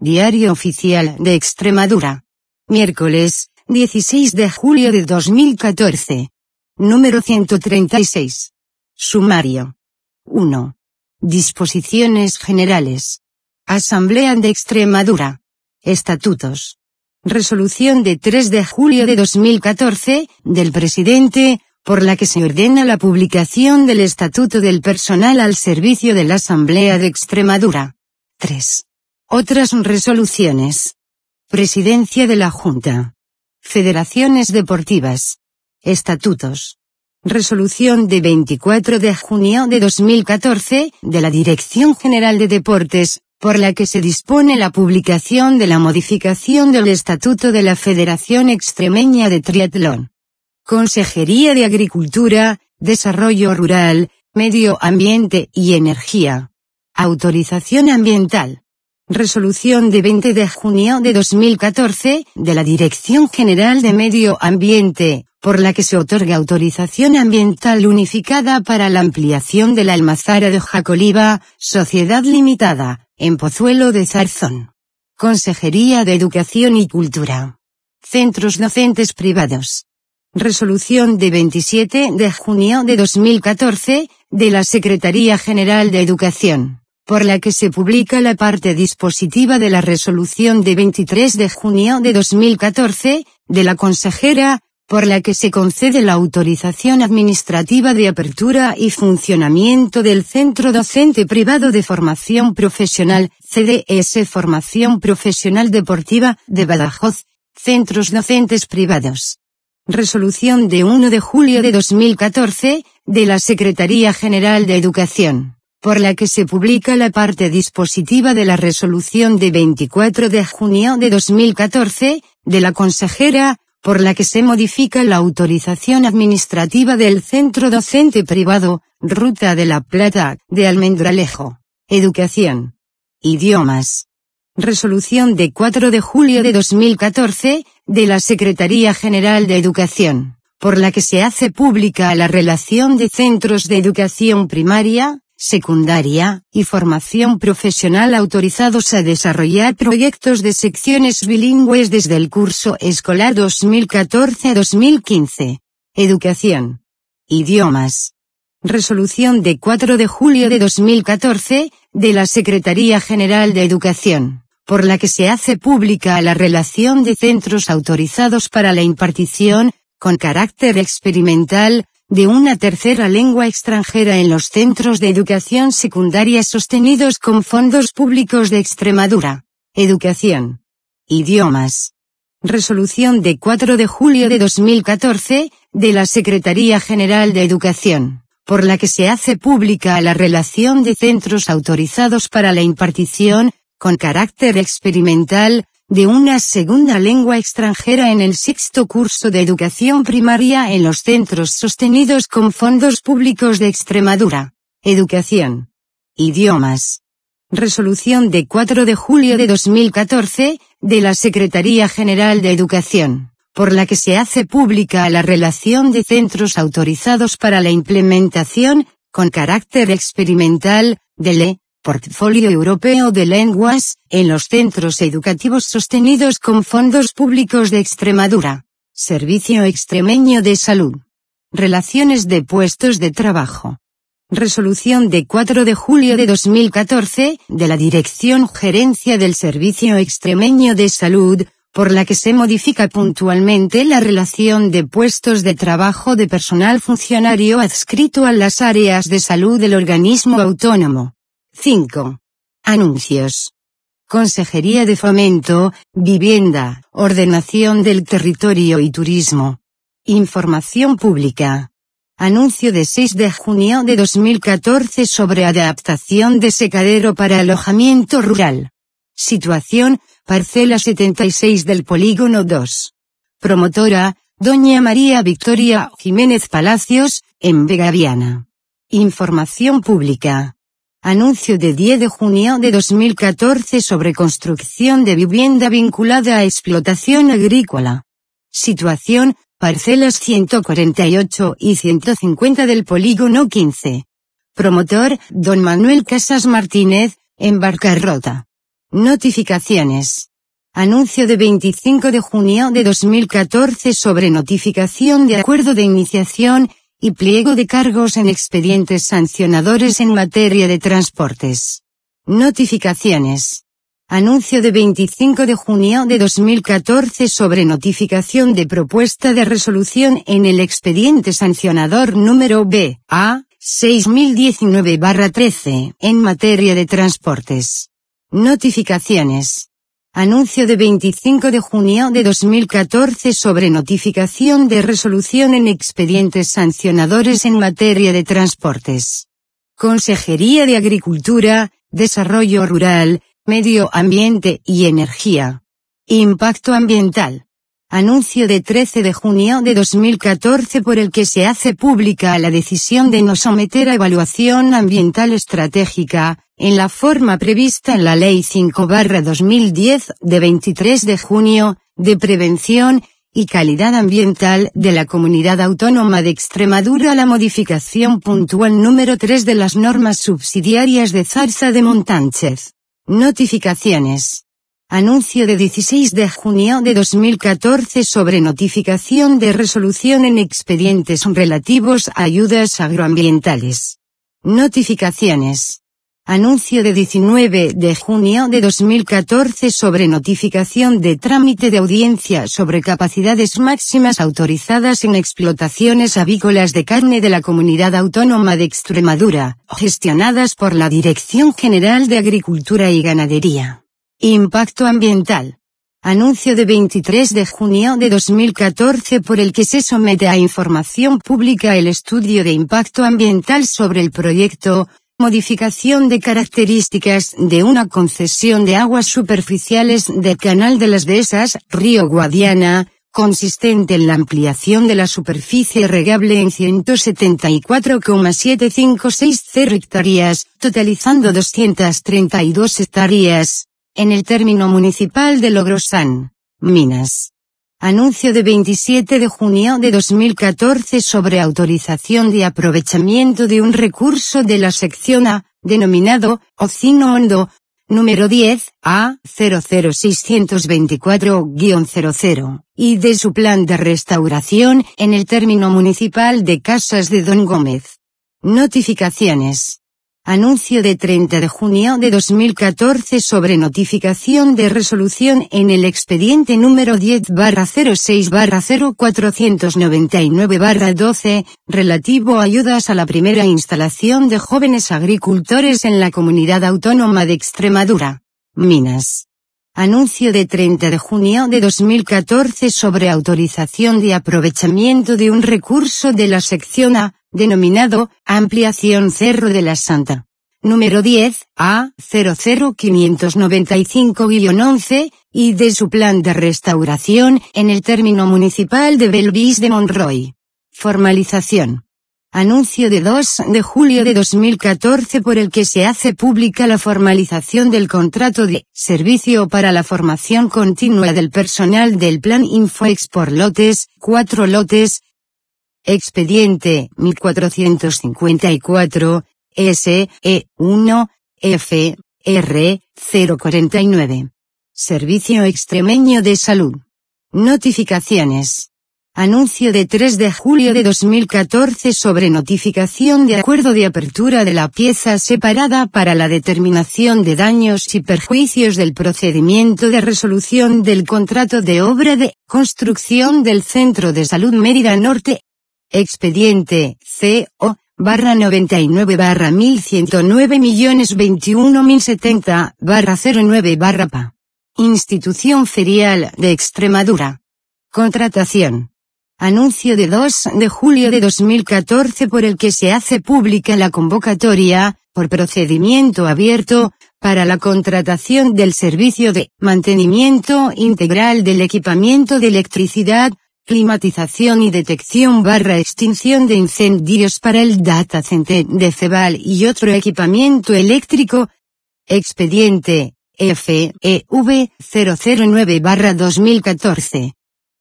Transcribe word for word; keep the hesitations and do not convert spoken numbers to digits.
Diario Oficial de Extremadura. Miércoles, dieciséis de julio de dos mil catorce. Número ciento treinta y seis. Sumario. uno. Disposiciones generales. Asamblea de Extremadura. Estatutos. Resolución de tres de julio de dos mil catorce, del Presidente, por la que se ordena la publicación del Estatuto del Personal al servicio de la Asamblea de Extremadura. tres. Otras resoluciones. Presidencia de la Junta. Federaciones deportivas. Estatutos. Resolución de veinticuatro de junio de dos mil catorce, de la Dirección General de Deportes, por la que se dispone la publicación de la modificación del Estatuto de la Federación Extremeña de Triatlón. Consejería de Agricultura, Desarrollo Rural, Medio Ambiente y Energía. Autorización ambiental. Resolución de veinte de junio de dos mil catorce, de la Dirección General de Medio Ambiente, por la que se otorga autorización ambiental unificada para la ampliación de la almazara de Jacoliva, Sociedad Limitada, en Pozuelo de Zarzón. Consejería de Educación y Cultura. Centros docentes privados. Resolución de veintisiete de junio de dos mil catorce, de la Secretaría General de Educación, por la que se publica la parte dispositiva de la resolución de veintitrés de junio de dos mil catorce, de la consejera, por la que se concede la autorización administrativa de apertura y funcionamiento del Centro Docente Privado de Formación Profesional, C D S Formación Profesional Deportiva, de Badajoz, Centros Docentes Privados. Resolución de uno de julio de dos mil catorce, de la Secretaría General de Educación, por la que se publica la parte dispositiva de la resolución de veinticuatro de junio de dos mil catorce, de la consejera, por la que se modifica la autorización administrativa del Centro Docente Privado, Ruta de la Plata, de Almendralejo. Educación. Idiomas. Resolución de cuatro de julio de dos mil catorce, de la Secretaría General de Educación, por la que se hace pública la relación de centros de educación primaria, secundaria, y formación profesional autorizados a desarrollar proyectos de secciones bilingües desde el curso escolar dos mil catorce a dos mil quince. Educación. Idiomas. Resolución de cuatro de julio de dos mil catorce, de la Secretaría General de Educación, por la que se hace pública la relación de centros autorizados para la impartición, con carácter experimental, de una tercera lengua extranjera en los centros de educación secundaria sostenidos con fondos públicos de Extremadura. Educación. Idiomas. Resolución de cuatro de julio de dos mil catorce, de la Secretaría General de Educación, por la que se hace pública la relación de centros autorizados para la impartición, con carácter experimental, de una segunda lengua extranjera en el sexto curso de educación primaria en los centros sostenidos con fondos públicos de Extremadura. Educación. Idiomas. Resolución de cuatro de julio de dos mil catorce, de la Secretaría General de Educación, por la que se hace pública la relación de centros autorizados para la implementación, con carácter experimental, del E. Portfolio Europeo de Lenguas, en los centros educativos sostenidos con fondos públicos de Extremadura. Servicio Extremeño de Salud. Relaciones de puestos de trabajo. Resolución de cuatro de julio de dos mil catorce, de la Dirección Gerencia del Servicio Extremeño de Salud, por la que se modifica puntualmente la relación de puestos de trabajo de personal funcionario adscrito a las áreas de salud del organismo autónomo. cinco. Anuncios. Consejería de Fomento, Vivienda, Ordenación del Territorio y Turismo. Información pública. Anuncio de seis de junio de dos mil catorce sobre adaptación de secadero para alojamiento rural. Situación, parcela setenta y seis del Polígono dos. Promotora, doña María Victoria Jiménez Palacios, en Vegaviana. Información pública. Anuncio de diez de junio de dos mil catorce sobre construcción de vivienda vinculada a explotación agrícola. Situación, parcelas ciento cuarenta y ocho y ciento cincuenta del Polígono quince. Promotor, don Manuel Casas Martínez, en Barcarrota. Notificaciones. Anuncio de veinticinco de junio de dos mil catorce sobre notificación de acuerdo de iniciación y pliego de cargos en expedientes sancionadores en materia de transportes. Notificaciones. Anuncio de veinticinco de junio de dos mil catorce sobre notificación de propuesta de resolución en el expediente sancionador número B A seis mil diecinueve barra trece en materia de transportes. Notificaciones. Anuncio de veinticinco de junio de dos mil catorce sobre notificación de resolución en expedientes sancionadores en materia de transportes. Consejería de Agricultura, Desarrollo Rural, Medio Ambiente y Energía. Impacto ambiental. Anuncio de trece de junio de dos mil catorce por el que se hace pública la decisión de no someter a evaluación ambiental estratégica, en la forma prevista en la Ley cinco barra dos mil diez de veintitrés de junio, de prevención y calidad ambiental de la Comunidad Autónoma de Extremadura la modificación puntual número tres de las normas subsidiarias de Zarza de Montánchez. Notificaciones. Anuncio de dieciséis de junio de dos mil catorce sobre notificación de resolución en expedientes relativos a ayudas agroambientales. Notificaciones. Anuncio de diecinueve de junio de dos mil catorce sobre notificación de trámite de audiencia sobre capacidades máximas autorizadas en explotaciones avícolas de carne de la Comunidad Autónoma de Extremadura, gestionadas por la Dirección General de Agricultura y Ganadería. Impacto ambiental. Anuncio de veintitrés de junio de dos mil catorce por el que se somete a información pública el estudio de impacto ambiental sobre el proyecto, modificación de características de una concesión de aguas superficiales del Canal de las Dehesas, Río Guadiana, consistente en la ampliación de la superficie regable en ciento setenta y cuatro coma setecientos cincuenta hectáreas, totalizando doscientas treinta y dos hectáreas, en el término municipal de Logrosán, Minas. Anuncio de veintisiete de junio de dos mil catorce sobre autorización de aprovechamiento de un recurso de la sección A, denominado Ocino Hondo, número diez A cero cero seiscientos veinticuatro guion cero cero, y de su plan de restauración en el término municipal de Casas de Don Gómez. Notificaciones. Anuncio de treinta de junio de dos mil catorce sobre notificación de resolución en el expediente número diez barra cero seis barra cero cuatrocientos noventa y nueve barra doce, relativo a ayudas a la primera instalación de jóvenes agricultores en la Comunidad Autónoma de Extremadura, Minas. Anuncio de treinta de junio de dos mil catorce sobre autorización de aprovechamiento de un recurso de la sección A, denominado Ampliación Cerro de la Santa. Número diez A cero cero quinientos noventa y cinco guion once, y de su plan de restauración en el término municipal de Belvis de Monroy. Formalización. Anuncio de dos de julio de dos mil catorce por el que se hace pública la formalización del contrato de servicio para la formación continua del personal del Plan Infoex por lotes, cuatro lotes. Expediente mil cuatrocientos cincuenta y cuatro, S E uno, F R cero cuarenta y nueve. Servicio Extremeño de Salud. Notificaciones. Anuncio de tres de julio de dos mil catorce sobre notificación de acuerdo de apertura de la pieza separada para la determinación de daños y perjuicios del procedimiento de resolución del contrato de obra de construcción del Centro de Salud Mérida Norte. Expediente C O barra noventa y nueve barra mil ciento nueve millones veintiuno mil setenta barra cero nueve barra P A. Institución Ferial de Extremadura. Contratación. Anuncio de dos de julio de dos mil catorce por el que se hace pública la convocatoria, por procedimiento abierto, para la contratación del servicio de mantenimiento integral del equipamiento de electricidad, climatización y detección barra extinción de incendios para el data center de Ceval y otro equipamiento eléctrico. Expediente F E V cero cero nueve barra dos mil catorce.